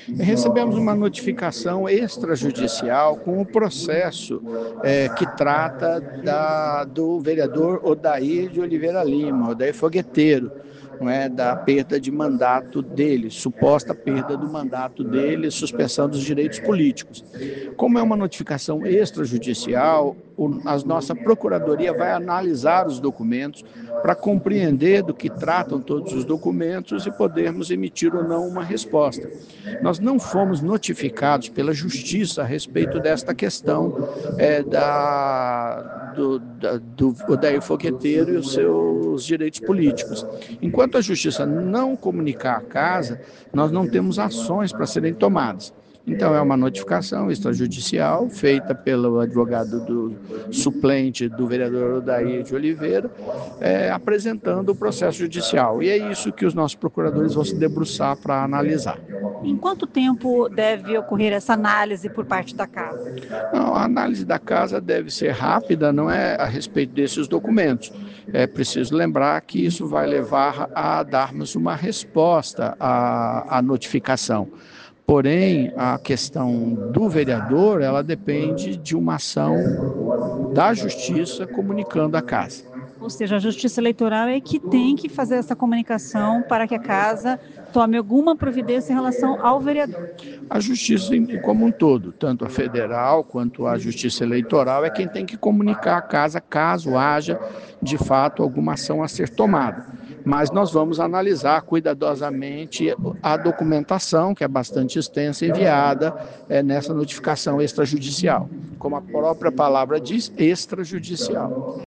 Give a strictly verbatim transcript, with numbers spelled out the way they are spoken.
Recebemos uma notificação extrajudicial com o processo é, que trata da, do vereador Odair de Oliveira Lima, Odair Fogueteiro, não é, da perda de mandato dele, suposta perda do mandato dele, suspensão dos direitos políticos. Como é uma notificação extrajudicial, o, a nossa procuradoria vai analisar os documentos para compreender do que tratam todos os documentos e podermos emitir ou não uma resposta. Nós não fomos notificados pela Justiça a respeito desta questão é, da, do, da, do Odair Fogueteiro e os seus direitos políticos. Enquanto a Justiça não comunicar à Casa, nós não temos ações para serem tomadas. Então, é uma notificação extrajudicial feita pelo advogado do suplente do vereador Odair de Oliveira, é, apresentando o processo judicial. E é isso que os nossos procuradores vão se debruçar para analisar. Em quanto tempo deve ocorrer essa análise por parte da Casa? Não, a análise da Casa deve ser rápida, não é a respeito desses documentos. É preciso lembrar que isso vai levar a darmos uma resposta à, à notificação. Porém, a questão do vereador, ela depende de uma ação da Justiça comunicando à Casa. Ou seja, a Justiça Eleitoral é que tem que fazer essa comunicação para que a Casa tome alguma providência em relação ao vereador. A Justiça como um todo, tanto a federal quanto a Justiça Eleitoral, é quem tem que comunicar à Casa caso haja, de fato, alguma ação a ser tomada. Mas nós vamos analisar cuidadosamente a documentação, que é bastante extensa, enviada é, nessa notificação extrajudicial. Como a própria palavra diz, extrajudicial.